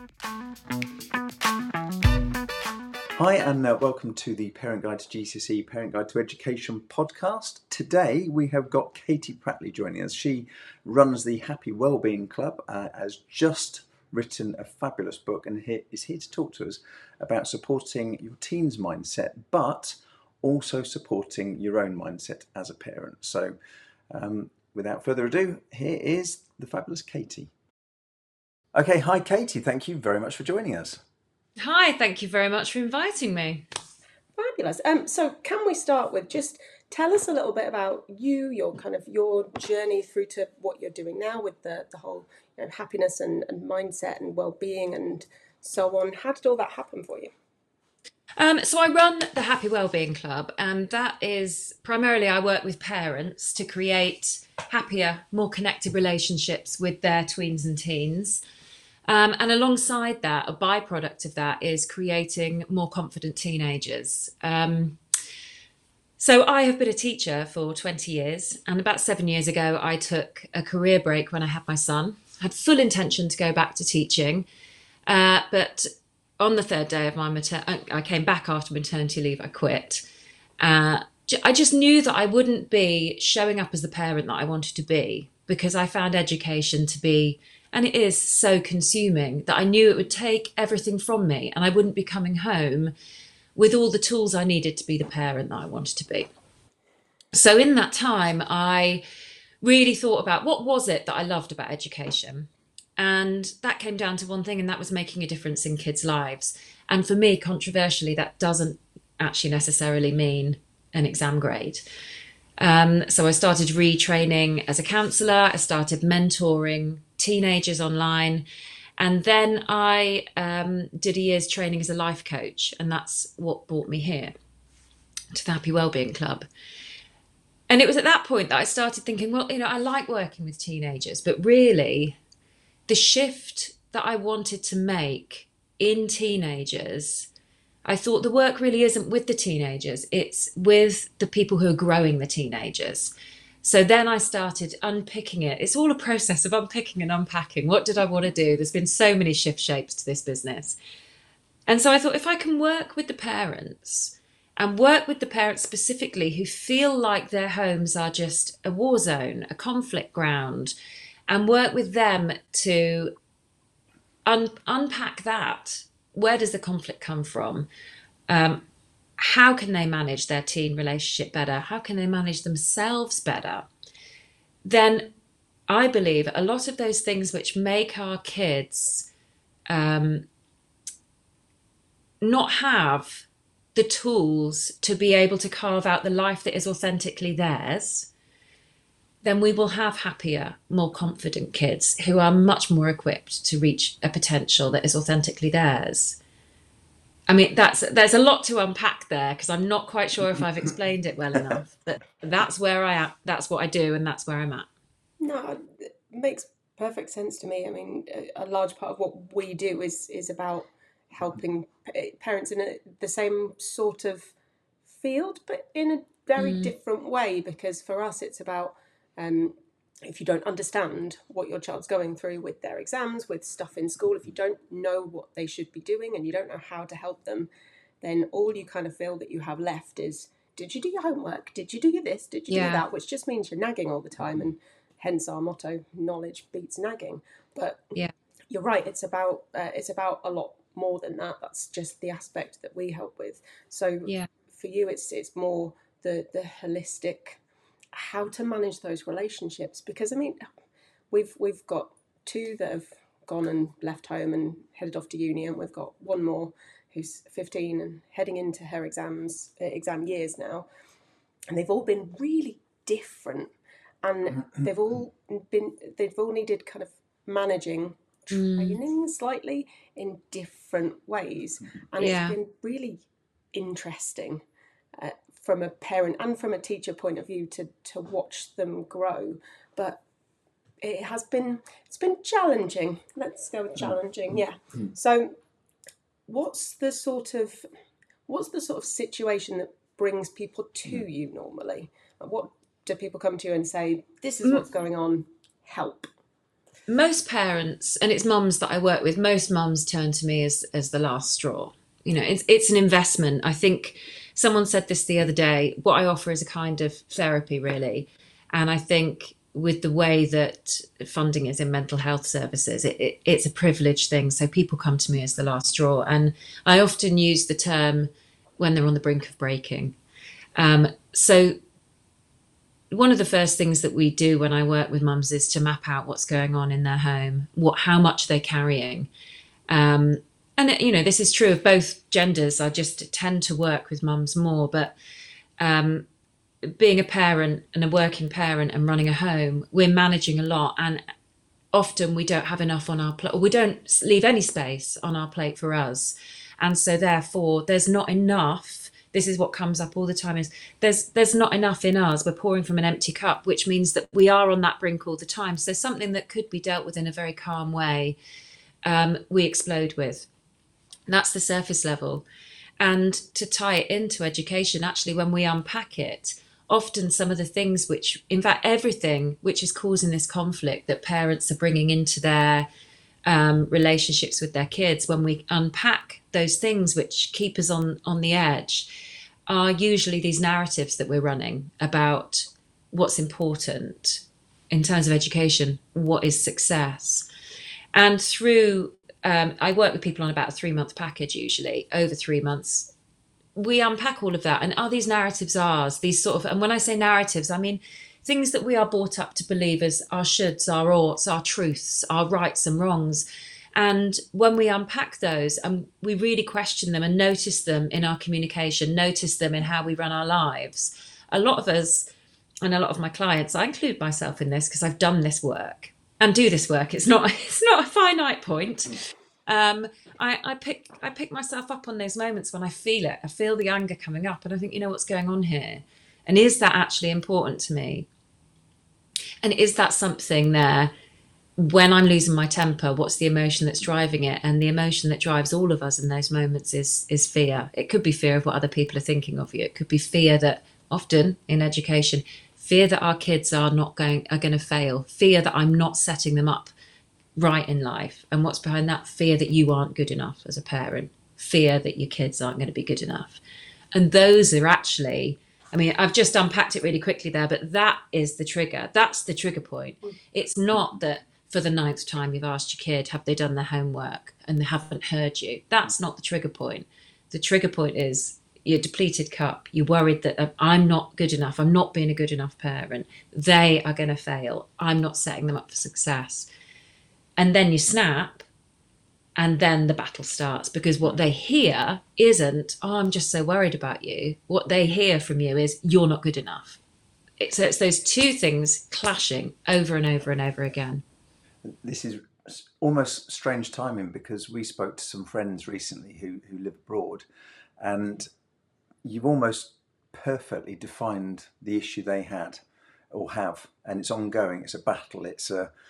Hi and welcome to the Parent Guide to GCSE, Parent Guide to Education podcast. Today we have got Katie Prattley joining us. She runs the Happy Wellbeing Club, has just written a fabulous book and is here to talk to us about supporting your teens' mindset, but also supporting your own mindset as a parent. So without further ado, here is the fabulous Katie. Okay, hi Katie, thank you very much for joining us. Hi, thank you very much for inviting me. Fabulous. So can we start with just tell us a little bit about you, your journey through to what you're doing now with the whole happiness and mindset and well-being and so on. How did all that happen for you? So I run the Happy Wellbeing Club, and that is primarily I work with parents to create happier, more connected relationships with their tweens and teens. And alongside that, a byproduct of that is creating more confident teenagers. So I have been a teacher for 20 years, and about 7 years ago, I took a career break when I had my son. I had full intention to go back to teaching, but on the third day of my I came back after maternity leave, I quit. I just knew that I wouldn't be showing up as the parent that I wanted to be, because I found education to be, and it is so consuming, that I knew it would take everything from me and I wouldn't be coming home with all the tools I needed to be the parent that I wanted to be. So in that time, I really thought about what was it that I loved about education. And that came down to one thing, and that was making a difference in kids' lives. And for me, controversially, that doesn't actually necessarily mean an exam grade. So I started retraining as a counsellor. I started mentoring teenagers online. And then I did a year's training as a life coach. And that's what brought me here to the Happy Wellbeing Club. And it was at that point that I started thinking, well, I like working with teenagers, but really the shift that I wanted to make in teenagers, I thought the work really isn't with the teenagers, it's with the people who are growing the teenagers. So then I started unpicking it. It's all a process of unpicking and unpacking. What did I want to do? There's been so many shift shapes to this business. And so I thought, if I can work with the parents and work with the parents specifically who feel like their homes are just a war zone, a conflict ground, and work with them to unpack that. Where does the conflict come from? How can they manage their teen relationship better? How can they manage themselves better? Then I believe a lot of those things which make our kids not have the tools to be able to carve out the life that is authentically theirs, then we will have happier, more confident kids who are much more equipped to reach a potential that is authentically theirs. I mean, there's a lot to unpack there, because I'm not quite sure if I've explained it well enough. But that's where I am. That's what I do, and that's where I'm at. No, it makes perfect sense to me. I mean, a large part of what we do is about helping parents in the same sort of field, but in a very different way, because for us it's about if you don't understand what your child's going through with their exams, with stuff in school, if you don't know what they should be doing and you don't know how to help them, then all you kind of feel that you have left is, did you do your homework? Did you do this? Did you do that? Which just means you're nagging all the time, and hence our motto, knowledge beats nagging. But you're right, it's about a lot more than that. That's just the aspect that we help with. So for you, it's more the holistic, how to manage those relationships. Because I mean, we've got two that have gone and left home and headed off to uni, and we've got one more who's 15 and heading into her exam years now, and they've all been really different, and they've all needed kind of managing, training slightly in different ways, and it's been really interesting from a parent and from a teacher point of view to watch them grow. But it's been challenging. Let's go with challenging. Yeah. So what's the sort of situation that brings people to you normally? What do people come to you and say, this is what's going on, help? most parents, and it's mums that I work with, most mums turn to me as the last straw. It's an investment. I think someone said this the other day. What I offer is a kind of therapy, really. And I think with the way that funding is in mental health services, it's a privileged thing. So people come to me as the last straw. And I often use the term when they're on the brink of breaking. So one of the first things that we do when I work with mums is to map out what's going on in their home, how much they're carrying. And this is true of both genders. I just tend to work with mums more, but being a parent and a working parent and running a home, we're managing a lot, and often we don't have enough on our plate, or we don't leave any space on our plate for us. And so therefore there's not enough. This is what comes up all the time, is there's not enough in us. We're pouring from an empty cup, which means that we are on that brink all the time. So something that could be dealt with in a very calm way, we explode with. That's the surface level. And to tie it into education, actually, when we unpack it, often some of the things which, in fact, everything which is causing this conflict that parents are bringing into their relationships with their kids, when we unpack those things which keep us on the edge, are usually these narratives that we're running about what's important in terms of education, what is success. And through I work with people on about a 3-month package, usually over 3 months. We unpack all of that. And are these narratives ours? These sort of, and when I say narratives, I mean things that we are brought up to believe as our shoulds, our oughts, our truths, our rights and wrongs. And when we unpack those and we really question them and notice them in our communication, notice them in how we run our lives, a lot of us, and a lot of my clients, I include myself in this because I've done this work and do this work. It's not a finite point. I pick myself up on those moments when I feel it. I feel the anger coming up, and I think, what's going on here, and is that actually important to me? And is that something there when I'm losing my temper? What's the emotion that's driving it? And the emotion that drives all of us in those moments is fear. It could be fear of what other people are thinking of you. It could be fear that, often in education, fear that our kids are going to fail, fear that I'm not setting them up right in life. And what's behind that? Fear that you aren't good enough as a parent, fear that your kids aren't going to be good enough. And those are actually, I've just unpacked it really quickly there, but that is the trigger. That's the trigger point. It's not that for the 9th time you've asked your kid, have they done their homework, and they haven't heard you. That's not the trigger point. The trigger point is your depleted cup. You're worried that I'm not good enough. I'm not being a good enough parent. They are going to fail. I'm not setting them up for success. And then you snap, and then the battle starts, because what they hear isn't, oh, I'm just so worried about you. What they hear from you is, you're not good enough. So it's those two things clashing over and over and over again. This is almost strange timing, because we spoke to some friends recently who live abroad, and you've almost perfectly defined the issue they had or have, and it's ongoing. It's a battle. It's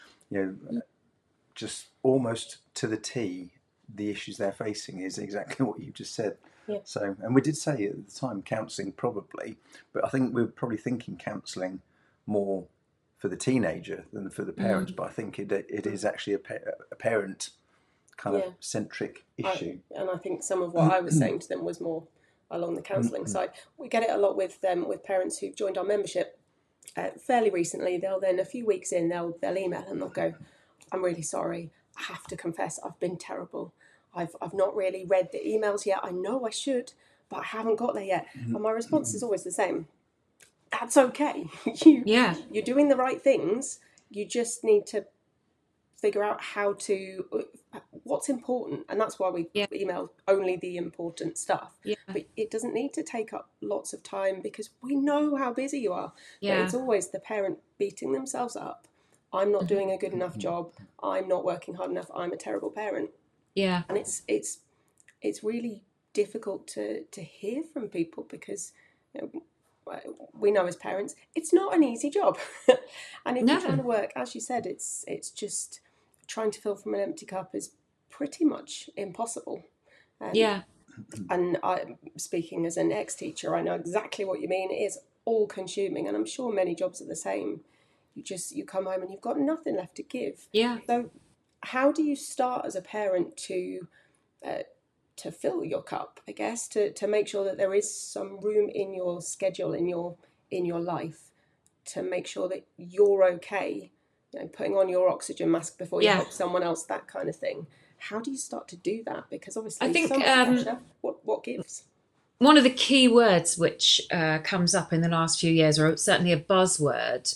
just almost to the T, the issues they're facing is exactly what you just said. Yeah. So, and we did say at the time counselling probably, but I think we were probably thinking counselling more for the teenager than for the parents. But I think it is actually a parent kind of centric issue. And I think some of what I was saying to them was more along the counselling side. We get it a lot with parents who've joined our membership fairly recently. They'll then, a few weeks in, they'll email and they'll go, I'm really sorry. I have to confess, I've been terrible. I've not really read the emails yet. I know I should, but I haven't got there yet. And my response is always the same. That's okay. You're doing the right things. You just need to figure out what's important. And that's why we email only the important stuff. Yeah. But it doesn't need to take up lots of time, because we know how busy you are. Yeah. But it's always the parent beating themselves up. I'm not doing a good enough job. I'm not working hard enough. I'm a terrible parent. Yeah. And it's really difficult to hear from people, because we know as parents it's not an easy job. And if you're trying to work, as you said, it's just trying to fill from an empty cup is pretty much impossible. And I, speaking as an ex-teacher, I know exactly what you mean. It is all consuming, and I'm sure many jobs are the same. you come home and you've got nothing left to give. Yeah. So how do you start as a parent to fill your cup, I guess, to make sure that there is some room in your schedule, in your life, to make sure that you're okay, putting on your oxygen mask before you help someone else, that kind of thing. How do you start to do that? Because obviously, I think so much pressure. What gives? One of the key words which comes up in the last few years, or certainly a buzzword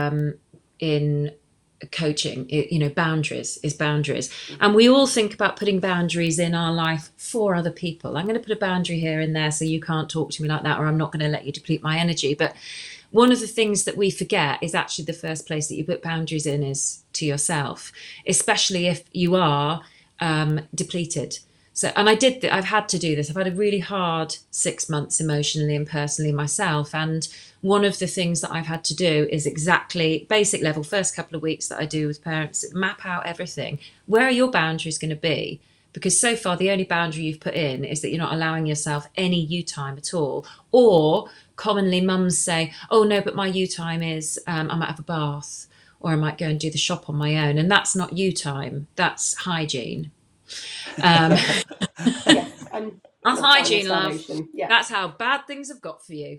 in coaching, boundaries is boundaries. And we all think about putting boundaries in our life for other people. I'm going to put a boundary here and there so you can't talk to me like that, or I'm not going to let you deplete my energy. But one of the things that we forget is actually the first place that you put boundaries in is to yourself, especially if you are depleted. So, and I've had to do this. I've had a really hard 6 months emotionally and personally myself. And one of the things that I've had to do is exactly basic level, first couple of weeks that I do with parents, map out everything. Where are your boundaries going to be? Because so far, the only boundary you've put in is that you're not allowing yourself any you time at all. Or commonly mums say, oh no, but my you time is I might have a bath, or I might go and do the shop on my own. And that's not you time, that's hygiene. Yes, and that's hygiene, love. Yeah. That's how bad things have got for you.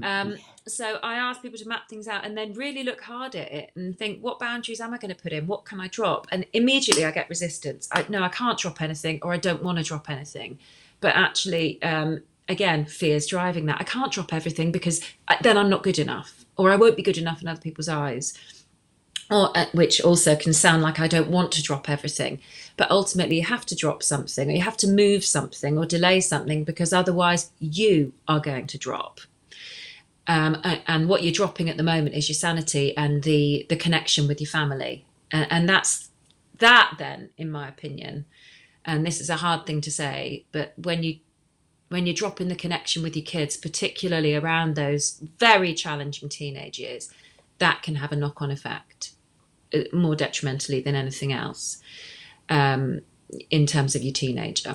So I ask people to map things out and then really look hard at it and think, what boundaries am I going to put in? What can I drop? And immediately I get resistance. I can't drop anything, or I don't want to drop anything. But actually, again, fear's driving that. I can't drop everything because then I'm not good enough, or I won't be good enough in other people's eyes. Or, which also can sound like I don't want to drop everything. But ultimately, you have to drop something, or you have to move something, or delay something, because otherwise you are going to drop. And what you're dropping at the moment is your sanity and the connection with your family. And that's that then, in my opinion, and this is a hard thing to say, but when you're dropping the connection with your kids, particularly around those very challenging teenage years, that can have a knock-on effect, more detrimentally than anything else, in terms of your teenager.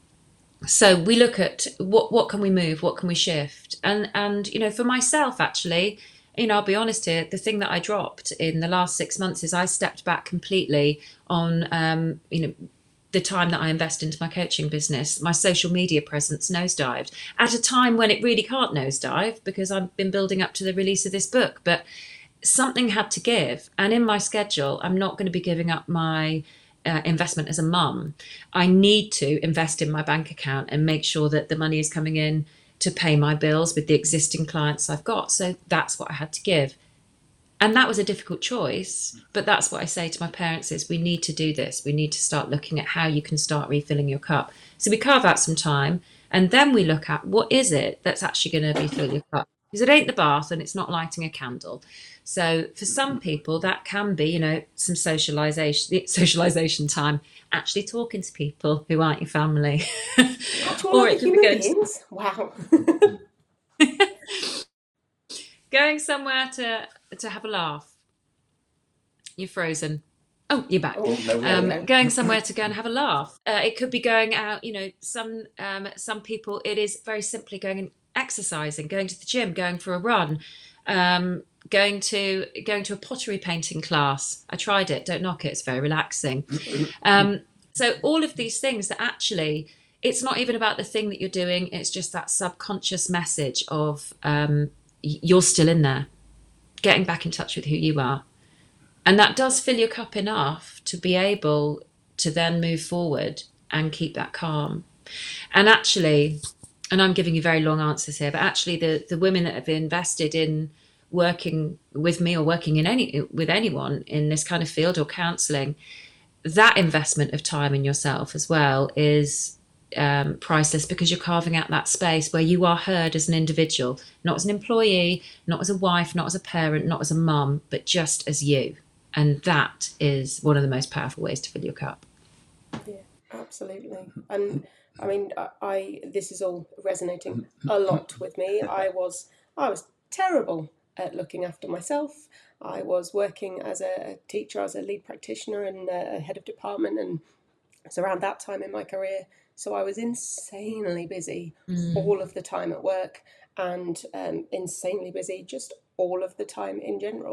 So we look at what can we move, what can we shift, and for myself, actually, I'll be honest here, the thing that I dropped in the last 6 months is I stepped back completely on the time that I invest into my coaching business. My social media presence nosedived at a time when it really can't nosedive, because I've been building up to the release of this book, but something had to give. And in my schedule, I'm not going to be giving up my investment as a mum. I need to invest in my bank account and make sure that the money is coming in to pay my bills with the existing clients I've got. So that's what I had to give. And that was a difficult choice, but that's what I say to my parents is we need to do this. We need to start looking at how you can start refilling your cup. So we carve out some time, and then we look at what is it that's actually going to refill your cup. Because it ain't the bath and it's not lighting a candle. So for some people, that can be, some socialization time, actually talking to people who aren't your family. Or it could be going wow. Going somewhere to have a laugh. You're frozen. Oh, you're back. Oh, no. Going somewhere to go and have a laugh. It could be going out. Some people, it is very simply going and exercising, going to the gym, going for a run, going to a pottery painting class. I tried it. Don't knock it. It's very relaxing. So all of these things that actually, it's not even about the thing that you're doing. It's just that subconscious message of you're still in there, getting back in touch with who you are. And that does fill your cup enough to be able to then move forward and keep that calm. And actually, and I'm giving you very long answers here, but actually the women that have invested in working with me or working with anyone in this kind of field or counselling, that investment of time in yourself as well is priceless, because you're carving out that space where you are heard as an individual, not as an employee, not as a wife, not as a parent, not as a mum, but just as you. And that is one of the most powerful ways to fill your cup. Yeah, absolutely. And I mean, this is all resonating a lot with me. I was terrible at looking after myself. I was working as a teacher, as a lead practitioner and a head of department, and it's around that time in my career. So I was insanely busy all of the time at work, and insanely busy just all of the time in general.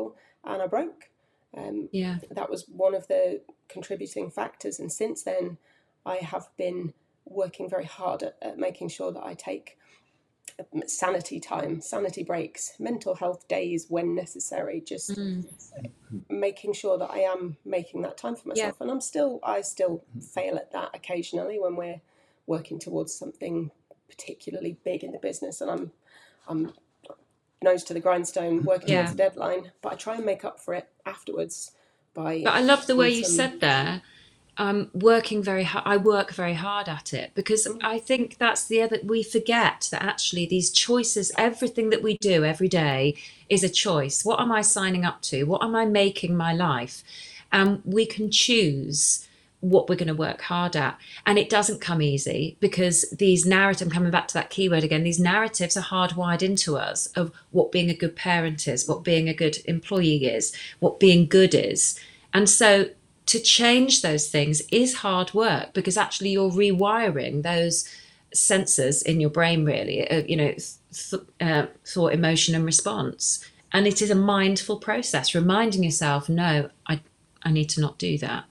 and I broke. That was one of the contributing factors. And since then, I have been working very hard at making sure that I take sanity time, sanity breaks, mental health days when necessary, just making sure that I am making that time for myself. And I still fail at that occasionally when we're working towards something particularly big in the business, and I'm nose to the grindstone working towards a deadline, but I try and make up for it afterwards by. But I love the way you said there. Working very hard. I work very hard at it, because I think that's the other. We forget that actually these choices, everything that we do every day, is a choice. What am I signing up to? What am I making my life? We can choose what we're going to work hard at, and it doesn't come easy, because these narratives, I'm coming back to that keyword again, these narratives are hardwired into us of what being a good parent is, what being a good employee is, what being good is. And so to change those things is hard work, because actually you're rewiring those sensors in your brain, really, thought, emotion and response. And it is a mindful process, reminding yourself, no, I need to not do that.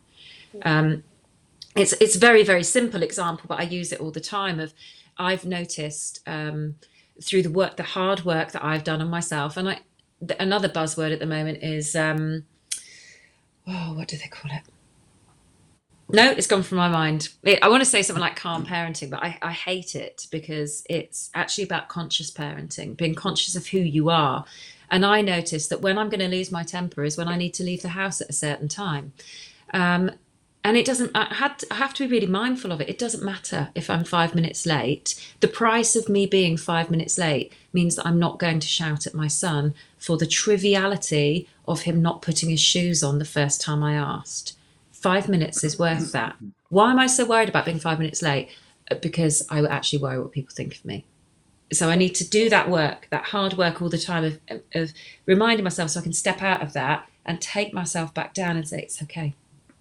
It's very, very simple example, but I use it all the time. I've noticed through the hard work that I've done on myself, and another buzzword at the moment is what do they call it? No, it's gone from my mind. I want to say something like calm parenting, but I hate it, because it's actually about conscious parenting, being conscious of who you are. And I notice that when I'm going to lose my temper is when I need to leave the house at a certain time. And it doesn't, I have to be really mindful of it. It doesn't matter if I'm 5 minutes late. The price of me being 5 minutes late means that I'm not going to shout at my son for the triviality of him not putting his shoes on the first time I asked. 5 minutes is worth that. Why am I so worried about being 5 minutes late? Because I actually worry what people think of me. So I need to do that work, that hard work all the time of reminding myself, so I can step out of that and take myself back down and say, it's okay.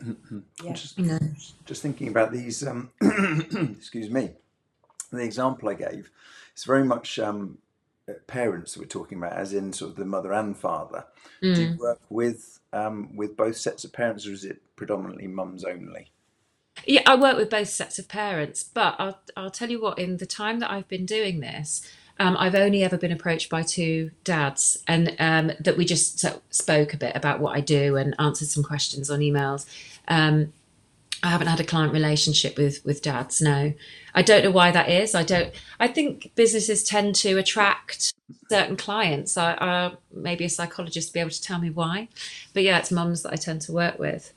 Just thinking about these, excuse me, the example I gave, it's very much parents that we're talking about, as in sort of the mother and father. Do you work with both sets of parents, or is it predominantly mums only? Yeah, I work with both sets of parents, but I'll tell you what, in the time that I've been doing this, I've only ever been approached by 2 dads, and that we just spoke a bit about what I do and answered some questions on emails. I haven't had a client relationship with dads. No, I don't know why that is. I think businesses tend to attract certain clients. I maybe a psychologist to be able to tell me why, but yeah, it's mums that I tend to work with.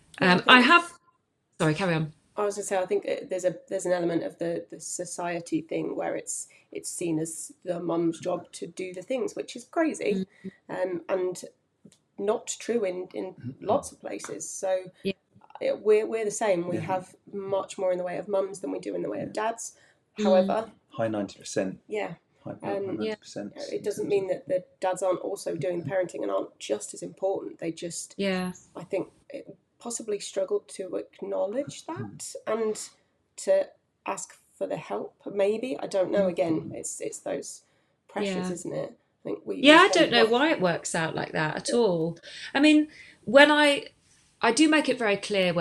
Sorry, carry on. I was going to say, I think there's an element of the society thing where it's seen as the mum's job to do the things, which is crazy, and not true in lots of places. So we're the same. We have much more in the way of mums than we do in the way of dads. However, high 90%. Yeah. High 90%. It doesn't mean that the dads aren't also doing the parenting and aren't just as important. They just, I think, possibly struggled to acknowledge that and to ask for the help. Maybe, I don't know. Again, it's those pressures, isn't it? I think I don't know why it works out like that at all. I mean, when I do make it very clear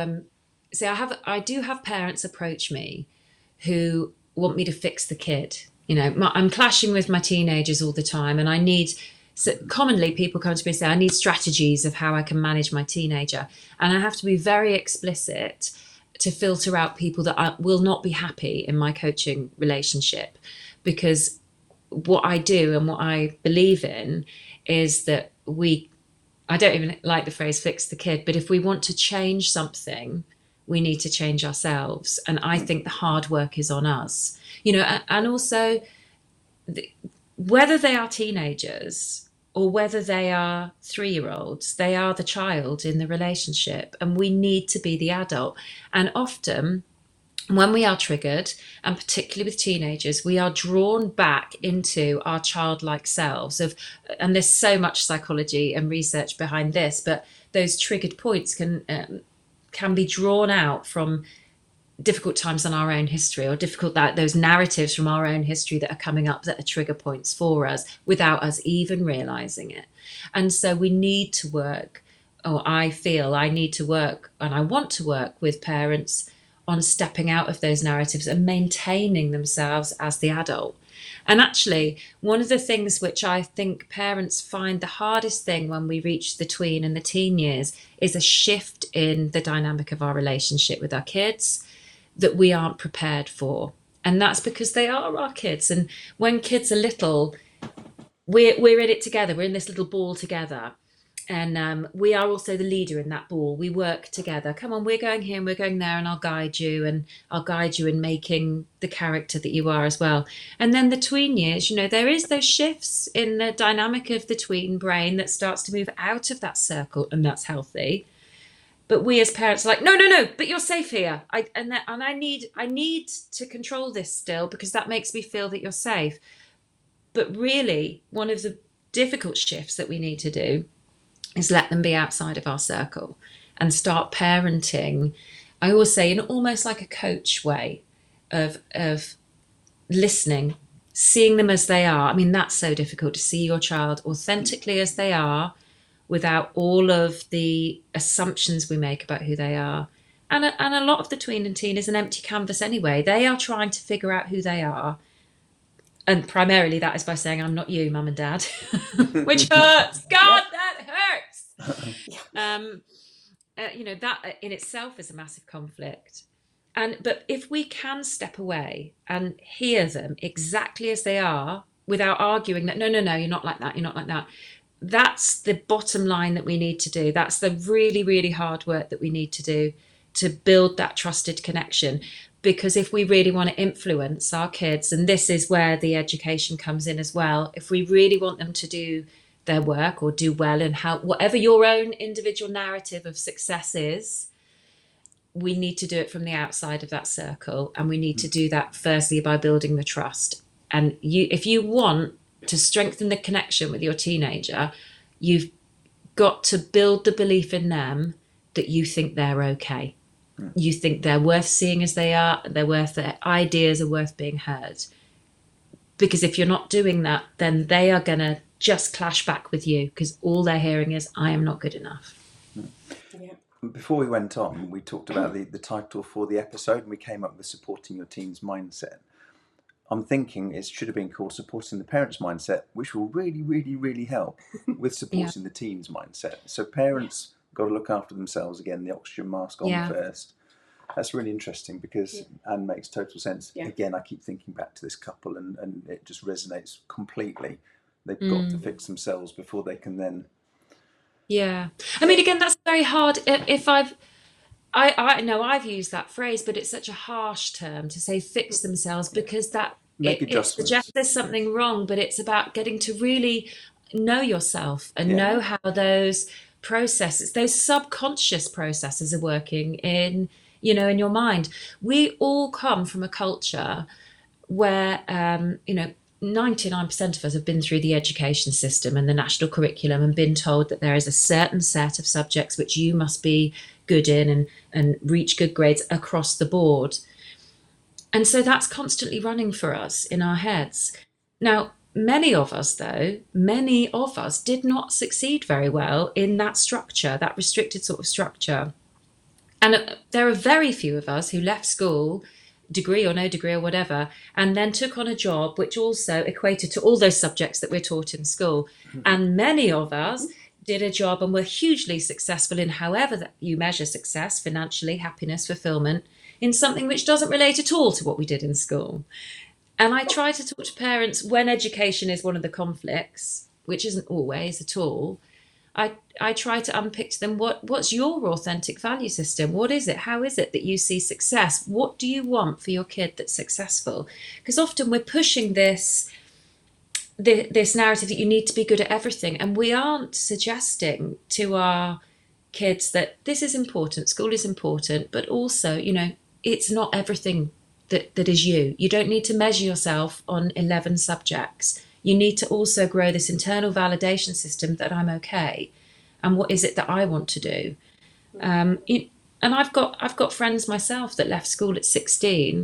I do have parents approach me who want me to fix the kid. You know, I'm clashing with my teenagers all the time, and commonly people come to me and say, I need strategies of how I can manage my teenager. And I have to be very explicit to filter out people that will not be happy in my coaching relationship, because what I do and what I believe in is that I don't even like the phrase fix the kid, but if we want to change something, we need to change ourselves. And I think the hard work is on us, you know, and also whether they are teenagers or whether they are 3-year-olds, they are the child in the relationship, and we need to be the adult. And often when we are triggered, and particularly with teenagers, we are drawn back into our childlike selves and there's so much psychology and research behind this, but those triggered points can be drawn out from difficult times in our own history, or those narratives from our own history that are coming up that are trigger points for us without us even realizing it. And so we need to work, or I feel I need to work, and I want to work with parents on stepping out of those narratives and maintaining themselves as the adult. And actually, one of the things which I think parents find the hardest thing when we reach the tween and the teen years is a shift in the dynamic of our relationship with our kids that we aren't prepared for. And that's because they are our kids. And when kids are little, we're in it together. We're in this little ball together. And we are also the leader in that ball. We work together. Come on, we're going here and we're going there, and I'll guide you, and I'll guide you in making the character that you are as well. And then the tween years, there is those shifts in the dynamic of the tween brain that starts to move out of that circle, and that's healthy. But we as parents are like, no, but you're safe here. I need to control this still, because that makes me feel that you're safe. But really, one of the difficult shifts that we need to do is let them be outside of our circle and start parenting. I always say in almost like a coach way of listening, seeing them as they are. I mean, that's so difficult, to see your child authentically as they are, without all of the assumptions we make about who they are. And a lot of the tween and teen is an empty canvas anyway. They are trying to figure out who they are. And primarily that is by saying, I'm not you, mum and dad, which hurts. God, that hurts. That in itself is a massive conflict. But if we can step away and hear them exactly as they are, without arguing that, no, you're not like that, you're not like that. That's the bottom line that we need to do. That's the really, really hard work that we need to do to build that trusted connection. Because if we really want to influence our kids, and this is where the education comes in as well, if we really want them to do their work or do well, and how, whatever your own individual narrative of success is, we need to do it from the outside of that circle. And we need to do that firstly by building the trust. And if you want to strengthen the connection with your teenager, you've got to build the belief in them that you think they're okay. You think they're worth seeing as they are, their ideas are worth being heard. Because if you're not doing that, then they are going to just clash back with you, because all they're hearing is, I am not good enough. Yeah. Before we went on, we talked about the title for the episode, and we came up with Supporting Your Teen's Mindset. I'm thinking it should have been called Supporting the Parent's Mindset, which will really, really, really help with supporting the teen's mindset. So parents got to look after themselves again, the oxygen mask on first. That's really interesting, because Anne makes total sense. Yeah. Again, I keep thinking back to this couple, and it just resonates completely. They've got to fix themselves before they can then... Yeah. I mean, again, that's very hard. I know I've used that phrase, but it's such a harsh term to say fix themselves, because it suggests there's something wrong, but it's about getting to really know yourself and know how those processes, those subconscious processes are working in your mind. We all come from a culture where, 99% of us have been through the education system and the national curriculum and been told that there is a certain set of subjects which you must be good in and reach good grades across the board. And so that's constantly running for us in our heads. Now, many of us did not succeed very well in that structure, that restricted sort of structure. And there are very few of us who left school, degree or no degree or whatever, and then took on a job which also equated to all those subjects that we're taught in school. And many of us did a job and were hugely successful in however that you measure success, financially, happiness, fulfillment, in something which doesn't relate at all to what we did in school. And I try to talk to parents when education is one of the conflicts, which isn't always at all. I try to unpick to them what's your authentic value system? What is it? How is it that you see success? What do you want for your kid that's successful? Because often we're pushing this narrative that you need to be good at everything, and we aren't suggesting to our kids that this is important, school is important, but also, it's not everything that is you. You don't need to measure yourself on 11 subjects. You need to also grow this internal validation system that I'm okay. And what is it that I want to do? And I've got friends myself that left school at 16,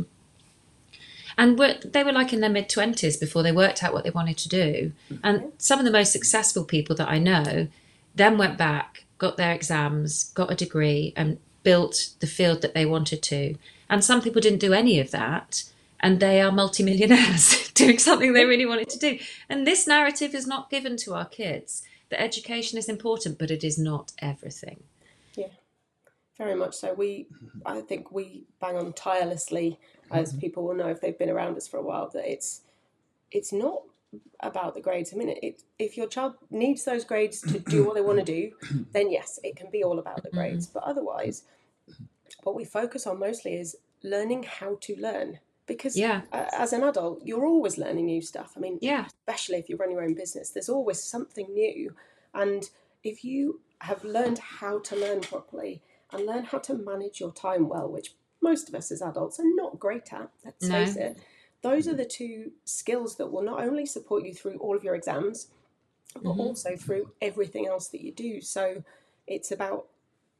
and they were like in their mid-20s before they worked out what they wanted to do. And some of the most successful people that I know then went back, got their exams, got a degree, and built the field that they wanted to. And some people didn't do any of that, and they are multimillionaires doing something they really wanted to do. And this narrative is not given to our kids, that education is important, but it is not everything. Yeah, very much so. I think we bang on tirelessly, as people will know if they've been around us for a while, that it's not about the grades. I mean, if your child needs those grades to do what they want to do, then yes, it can be all about the grades. But otherwise, what we focus on mostly is learning how to learn. Because as an adult, you're always learning new stuff. I mean, especially if you run your own business, there's always something new. And if you have learned how to learn properly and learn how to manage your time well, which most of us as adults are not great at, let's face it, those are the two skills that will not only support you through all of your exams, but also through everything else that you do. So it's about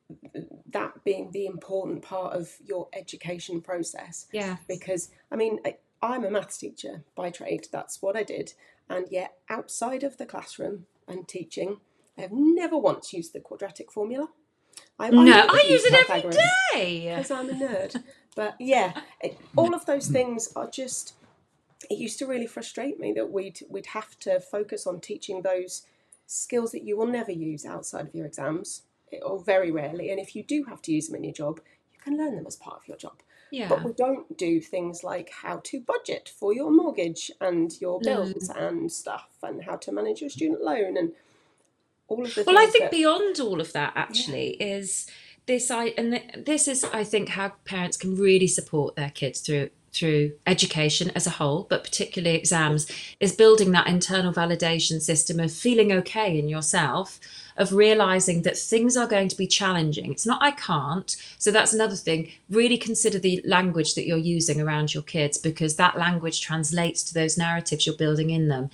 that being the important part of your education process. Yeah. Because, I mean, I'm a maths teacher by trade. That's what I did. And yet, outside of the classroom and teaching, I have never once used the quadratic formula. I use it every day. Because I'm a nerd. But yeah, all of those things are just... It used to really frustrate me that we'd have to focus on teaching those skills that you will never use outside of your exams, or very rarely. And if you do have to use them in your job, you can learn them as part of your job. Yeah. But we don't do things like how to budget for your mortgage and your bills and stuff, and how to manage your student loan and all of the things. Well, I think beyond all of that, actually, is this. This is, I think, how parents can really support their kids through education as a whole, but particularly exams, is building that internal validation system of feeling okay in yourself, of realizing that things are going to be challenging. It's not I can't. So that's another thing. Really consider the language that you're using around your kids, because that language translates to those narratives you're building in them.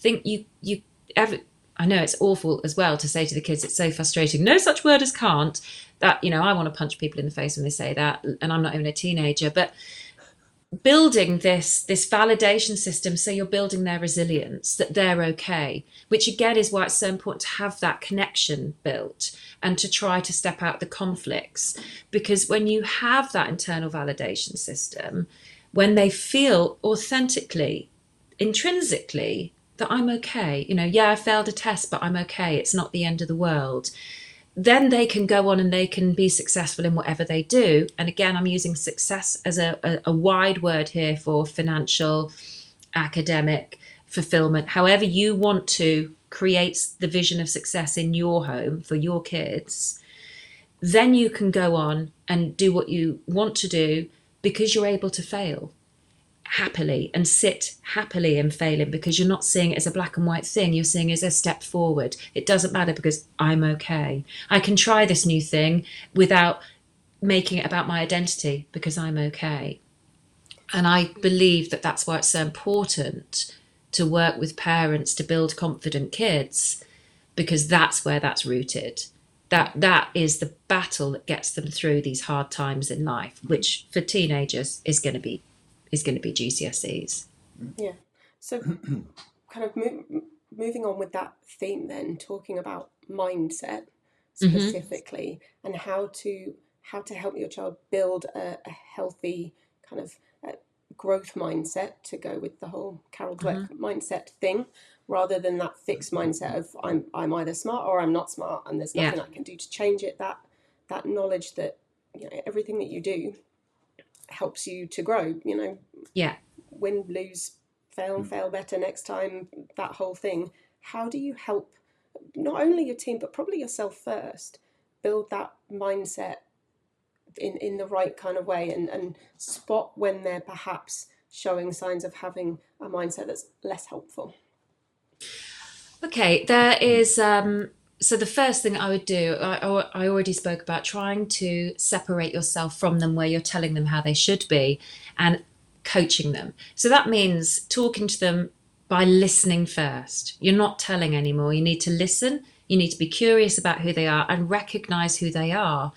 I know it's awful as well to say to the kids, it's so frustrating, no such word as can't, that, I want to punch people in the face when they say that, and I'm not even a teenager, but building this validation system, so you're building their resilience, that they're okay, which again is why it's so important to have that connection built and to try to step out the conflicts. Because when you have that internal validation system, when they feel authentically, intrinsically, that I'm okay, I failed a test, but I'm okay, it's not the end of the world, then they can go on and they can be successful in whatever they do. And again, I'm using success as a wide word here for financial, academic, fulfillment, however you want to create the vision of success in your home for your kids. Then you can go on and do what you want to do, because you're able to fail happily and sit happily in failing, because you're not seeing it as a black and white thing, you're seeing it as a step forward. It doesn't matter, because I'm okay. I can try this new thing without making it about my identity, because I'm okay. And I believe that that's why it's so important to work with parents to build confident kids, because that's where that's rooted. That is the battle that gets them through these hard times in life, which for teenagers is going to be GCSEs. Yeah. So kind of moving on with that theme then, talking about mindset specifically, and how to help your child build a healthy kind of growth mindset, to go with the whole Carol Dweck mindset thing, rather than that fixed mindset of I'm either smart or I'm not smart, and there's nothing I can do to change it. That knowledge that everything that you do helps you to grow, win, lose, fail better next time, that whole thing. How do you help not only your team, but probably yourself first, build that mindset in the right kind of way, and spot when they're perhaps showing signs of having a mindset that's less helpful? Okay, there is... So the first thing I would do, I already spoke about trying to separate yourself from them, where you're telling them how they should be, and coaching them. So that means talking to them by listening first. You're not telling anymore. You need to listen. You need to be curious about who they are and recognize who they are.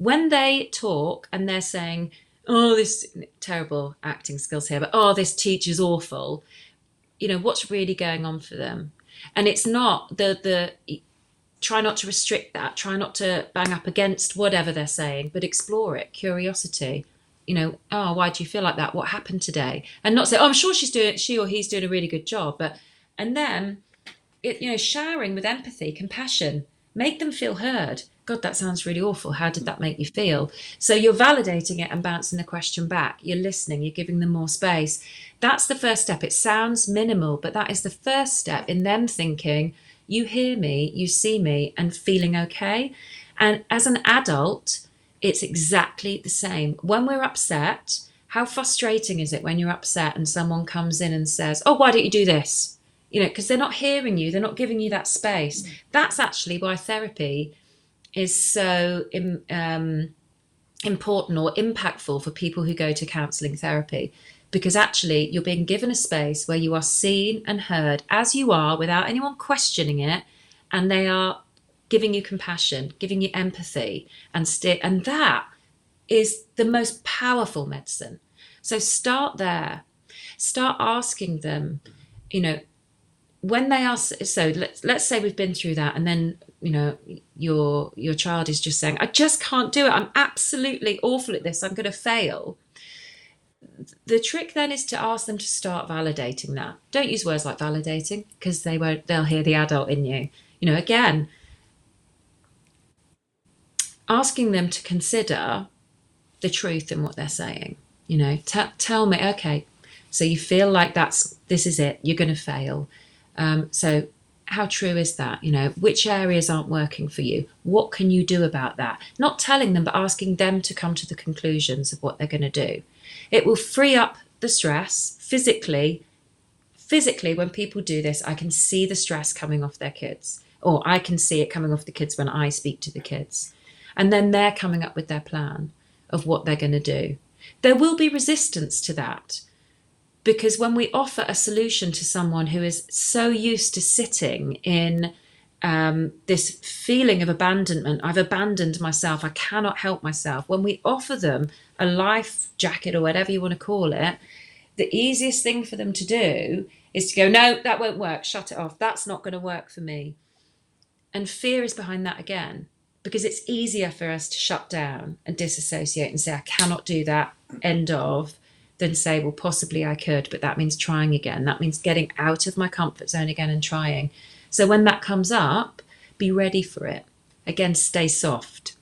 when they talk and they're saying, oh, this terrible acting skills here, but oh, this teacher's awful, what's really going on for them? And it's not the try not to restrict that, try not to bang up against whatever they're saying, but explore it, curiosity. Oh, why do you feel like that? What happened today? And not say, oh, I'm sure she or he's doing a really good job. And then, showering with empathy, compassion, make them feel heard. God, that sounds really awful. How did that make you feel? So you're validating it and bouncing the question back. You're listening, you're giving them more space. That's the first step. It sounds minimal, but that is the first step in them thinking, you hear me, you see me, and feeling okay. And as an adult, it's exactly the same. When we're upset, how frustrating is it when you're upset and someone comes in and says, oh, why don't you do this? Because they're not hearing you, they're not giving you that space. That's actually why therapy is so important or impactful for people who go to counselling therapy, because actually you're being given a space where you are seen and heard as you are without anyone questioning it, and they are giving you compassion, giving you empathy, and that is the most powerful medicine. So start there. Start asking them, when they ask. So let's say we've been through that, and then your child is just saying, I just can't do it, I'm absolutely awful at this, I'm going to fail. The trick then is to ask them to start validating that. Don't use words like validating, because they'll hear the adult in you. Again, asking them to consider the truth in what they're saying. Tell me, okay, so you feel like this is it, you're going to fail. So how true is that? Which areas aren't working for you? What can you do about that? Not telling them, but asking them to come to the conclusions of what they're going to do. It will free up the stress physically. Physically, when people do this, I can see the stress coming off their kids, or I can see it coming off the kids when I speak to the kids. And then they're coming up with their plan of what they're going to do. There will be resistance to that, because when we offer a solution to someone who is so used to sitting in this feeling of abandonment, I've abandoned myself, I cannot help myself. When we offer them a life jacket, or whatever you want to call it, the easiest thing for them to do is to go, no, that won't work, shut it off, that's not going to work for me. And fear is behind that again, because it's easier for us to shut down and disassociate and say, I cannot do that, end of, than say, well, possibly I could, but that means trying again. That means getting out of my comfort zone again and trying. So when that comes up, be ready for it. Again, stay soft.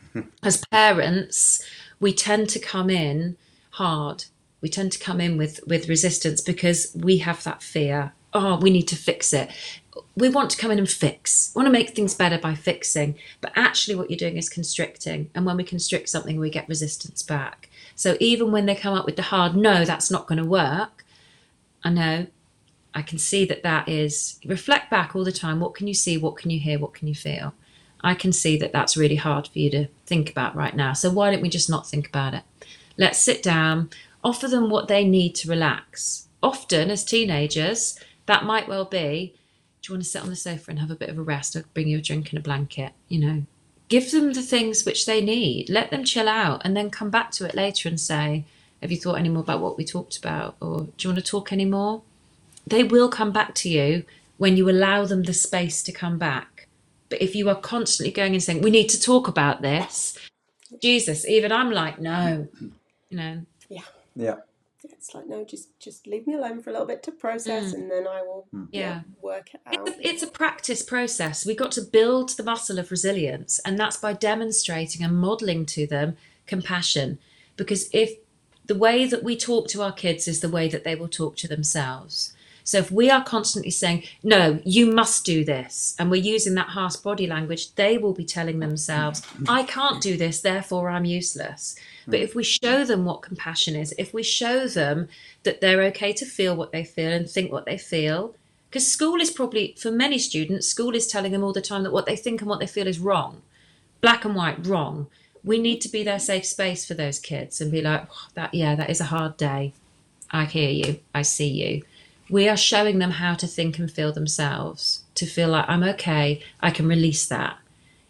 As parents, we tend to come in hard. We tend to come in with resistance, because we have that fear. Oh, we need to fix it. We want to come in and fix. We want to make things better by fixing. But actually what you're doing is constricting. And when we constrict something, we get resistance back. So even when they come up with the hard, no, that's not going to work. I know, I can see that is, reflect back all the time. What can you see? What can you hear? What can you feel? I can see that that's really hard for you to think about right now. So why don't we just not think about it? Let's sit down, offer them what they need to relax. Often as teenagers, that might well be, do you want to sit on the sofa and have a bit of a rest? I'll bring you a drink and a blanket, Give them the things which they need. Let them chill out, and then come back to it later and say, have you thought any more about what we talked about? Or do you want to talk any more? They will come back to you when you allow them the space to come back. But if you are constantly going and saying, we need to talk about this, Jesus, even I'm like, no, Yeah. Yeah. It's like, no, just leave me alone for a little bit to process, and then I will work it out. It's a practice process. We've got to build the muscle of resilience, and that's by demonstrating and modelling to them compassion. Because if the way that we talk to our kids is the way that they will talk to themselves. So if we are constantly saying, no, you must do this, and we're using that harsh body language, they will be telling themselves, I can't do this, therefore I'm useless. But if we show them what compassion is, if we show them that they're okay to feel what they feel and think what they feel, because school is probably, for many students, school is telling them all the time that what they think and what they feel is wrong. Black and white, wrong. We need to be their safe space for those kids and be like, that is a hard day. I hear you. I see you. We are showing them how to think and feel themselves, to feel like I'm okay. I can release that.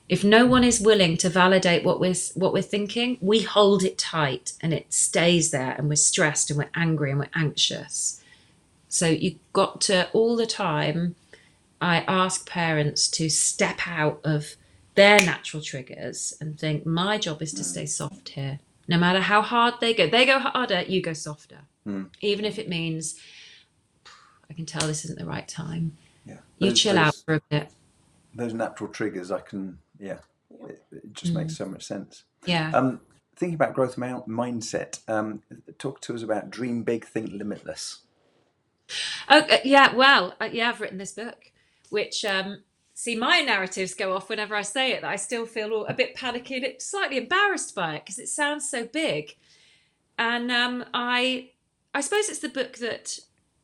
If no one is willing to validate what we're thinking, we hold it tight and it stays there, and we're stressed and we're angry and we're anxious. So you've got to, all the time, I ask parents to step out of their natural triggers and think, my job is to stay soft here. No matter how hard they go harder, you go softer. Even if it means, I can tell this isn't the right time. Yeah. You chill out for a bit. Those natural triggers, it just makes so much sense. Yeah. Thinking about growth mindset, talk to us about dream big, think limitless. Yeah, well, I've written this book, which, see, my narratives go off whenever I say it, that I still feel a bit panicky and slightly embarrassed by it because it sounds so big. And I suppose it's the book that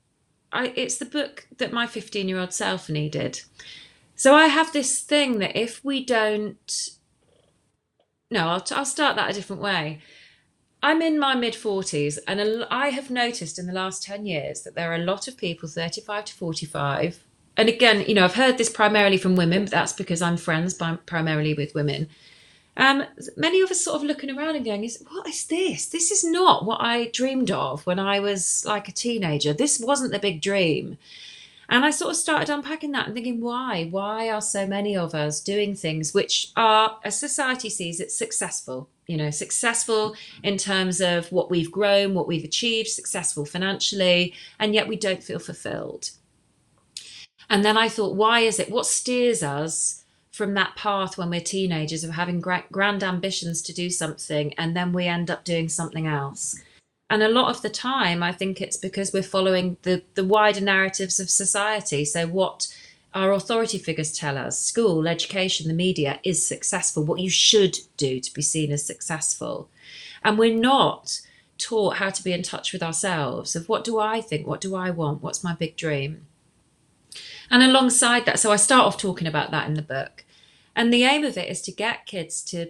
my 15-year-old self needed. So I have this thing that if we don't... No, I'll start that a different way. I'm in my mid-40s, and I have noticed in the last 10 years that there are a lot of people 35 to 45. And again, I've heard this primarily from women, but that's because I'm friends primarily with women. Many of us sort of looking around and going, what is this? This is not what I dreamed of when I was like a teenager. This wasn't the big dream. And I sort of started unpacking that and thinking, why? Why are so many of us doing things which are, as society sees it, successful? Successful in terms of what we've grown, what we've achieved, successful financially, and yet we don't feel fulfilled. And then I thought, why is it? What steers us from that path when we're teenagers of having grand ambitions to do something, and then we end up doing something else? And a lot of the time, I think it's because we're following the wider narratives of society. So what our authority figures tell us, school, education, the media, is successful, what you should do to be seen as successful. And we're not taught how to be in touch with ourselves of what do I think, what do I want, what's my big dream? And alongside that, so I start off talking about that in the book. And the aim of it is to get kids to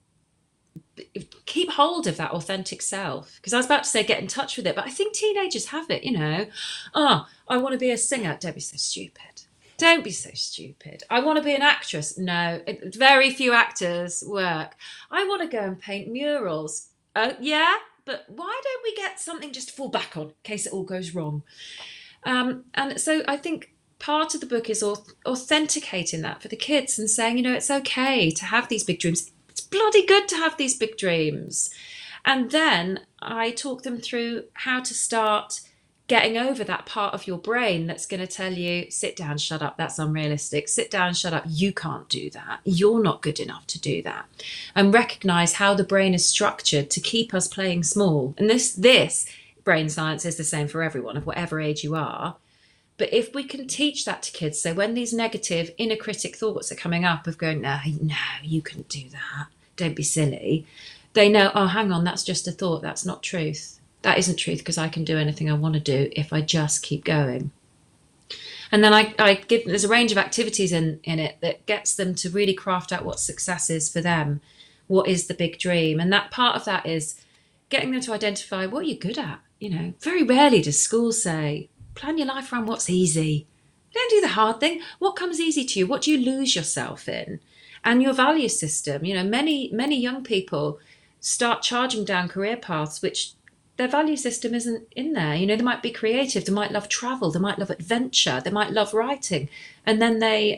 keep hold of that authentic self. Because I was about to say get in touch with it, but I think teenagers have it, I want to be a singer. Don't be so stupid. Don't be so stupid. I want to be an actress. No, very few actors work. I want to go and paint murals. Yeah, but why don't we get something just to fall back on in case it all goes wrong? And so I think part of the book is authenticating that for the kids and saying, it's okay to have these big dreams. It's bloody good to have these big dreams. And then I talk them through how to start getting over that part of your brain that's going to tell you, sit down, shut up, that's unrealistic. Sit down, shut up, you can't do that. You're not good enough to do that. And recognise how the brain is structured to keep us playing small. And this brain science is the same for everyone of whatever age you are. But if we can teach that to kids, so when these negative inner critic thoughts are coming up of going, no, you couldn't do that, don't be silly, they know, oh, hang on, that's just a thought, that's not truth. That isn't truth because I can do anything I want to do if I just keep going. And then there's a range of activities in it that gets them to really craft out what success is for them. What is the big dream? And that part of that is getting them to identify what you're good at. Very rarely does school say, plan your life around what's easy. Don't do the hard thing. What comes easy to you? What do you lose yourself in? And your value system. Many young people start charging down career paths which their value system isn't in there. They might be creative, they might love travel, they might love adventure, they might love writing, and then they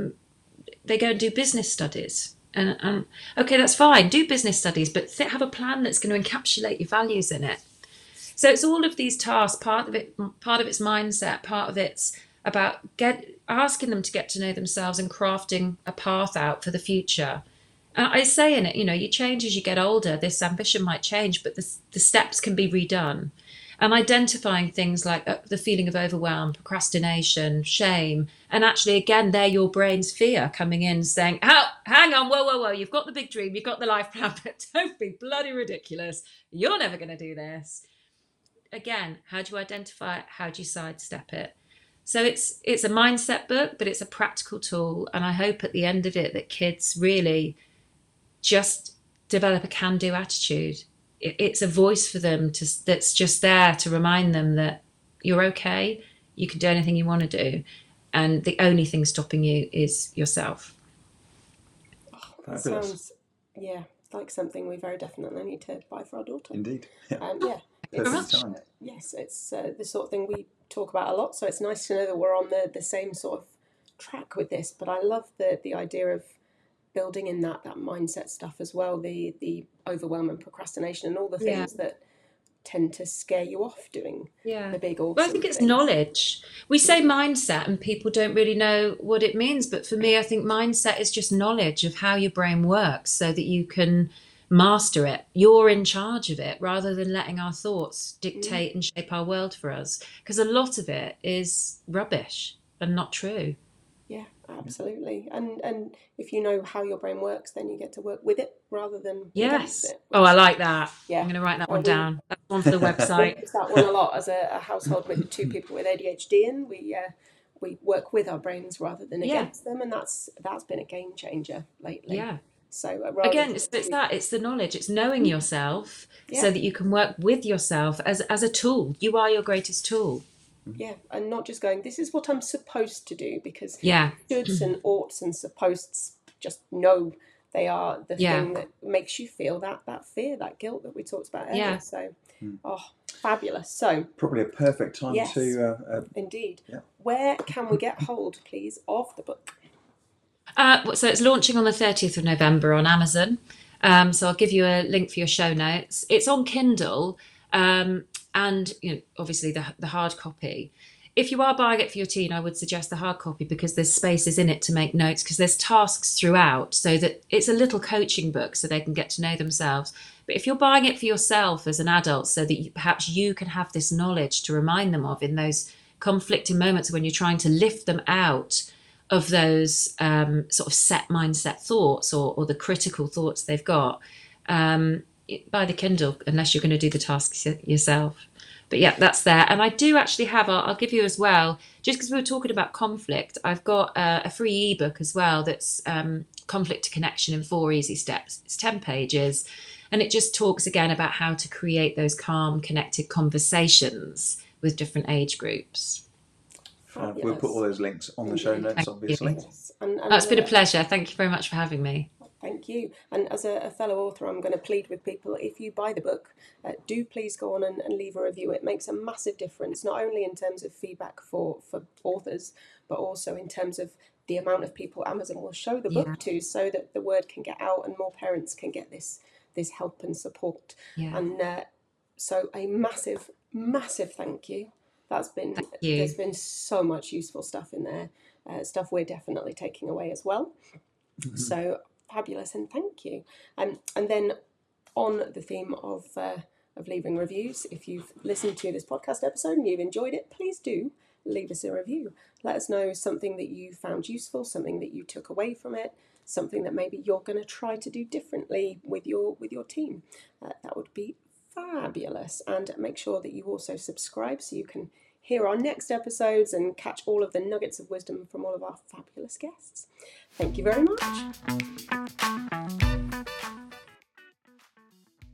go and do business studies. And okay, that's fine, do business studies, but have a plan that's going to encapsulate your values in it. So it's all of these tasks. Part of it's mindset. Part of it's about asking them to get to know themselves and crafting a path out for the future. I say in it, you change as you get older. This ambition might change, but the steps can be redone. And identifying things like the feeling of overwhelm, procrastination, shame. And actually, again, they're your brain's fear coming in saying, oh, hang on, whoa, you've got the big dream, you've got the life plan, but don't be bloody ridiculous. You're never going to do this. Again, how do you identify it? How do you sidestep it? So it's a mindset book, but it's a practical tool. And I hope at the end of it that kids really just develop a can-do attitude. It's a voice for them that's just there to remind them that you're okay, you can do anything you want to do, and the only thing stopping you is yourself. Oh, That Fabulous. sounds, like something we very definitely need to buy for our daughter. Indeed. Yeah. Yeah, Perfect timed. yes, it's the sort of thing we talk about a lot. So it's nice to know that we're on the same sort of track with this. But I love the idea of building in that mindset stuff as well. The overwhelm and procrastination and all the things that tend to scare you off doing the big awesome Well, I think it's things. knowledge. We say mindset and people don't really know what it means. But for me, I think mindset is just knowledge of how your brain works so that you can master it. You're in charge of it rather than letting our thoughts dictate and shape our world for us. Because a lot of it is rubbish and not true. Yeah, absolutely. And if you know how your brain works, then you get to work with it rather than against it. Oh, I like that. Yeah. I'm going to write that one down. That's one for the website. It's that one a lot as a household with 2 people with ADHD, and we work with our brains rather than against them, and that's been a game changer lately. Yeah. So again, it's the knowledge. It's knowing yourself so that you can work with yourself as a tool. You are your greatest tool. Yeah, and not just going, this is what I'm supposed to do, because shoulds and oughts and supposeds, just know they are the thing that makes you feel that fear, that guilt that we talked about earlier. Yeah. So, fabulous. So probably a perfect time to... Indeed. Yeah. Where can we get hold, please, of the book? So it's launching on the 30th of November on Amazon. So I'll give you a link for your show notes. It's on Kindle. And obviously the hard copy. If you are buying it for your teen, I would suggest the hard copy because there's spaces in it to make notes, because there's tasks throughout, so that it's a little coaching book so they can get to know themselves. But if you're buying it for yourself as an adult, so that perhaps you can have this knowledge to remind them of in those conflicting moments when you're trying to lift them out of those sort of set mindset thoughts or the critical thoughts they've got, buy the Kindle unless you're going to do the tasks yourself. But yeah, that's there. And I do actually have, I'll give you as well, just because we were talking about conflict, I've got a free ebook as well that's Conflict to Connection in 4 Easy Steps. It's 10 pages. And it just talks again about how to create those calm, connected conversations with different age groups. We'll put all those links on the show notes, obviously. Yes. And it's been a pleasure. Thank you very much for having me. Thank you. And as a fellow author, I'm going to plead with people, if you buy the book, do please go on and leave a review. It makes a massive difference, not only in terms of feedback for authors, but also in terms of the amount of people Amazon will show the book to, so that the word can get out and more parents can get this help and support. Yeah. And so a massive, massive thank you. There's been so much useful stuff in there, stuff we're definitely taking away as well. Mm-hmm. So fabulous, and thank you. And then on the theme of leaving reviews, if you've listened to this podcast episode and you've enjoyed it, please do leave us a review. Let us know something that you found useful, something that you took away from it, something that maybe you're going to try to do differently with your team. That would be fabulous. And make sure that you also subscribe so you can hear our next episodes and catch all of the nuggets of wisdom from all of our fabulous guests. Thank you very much.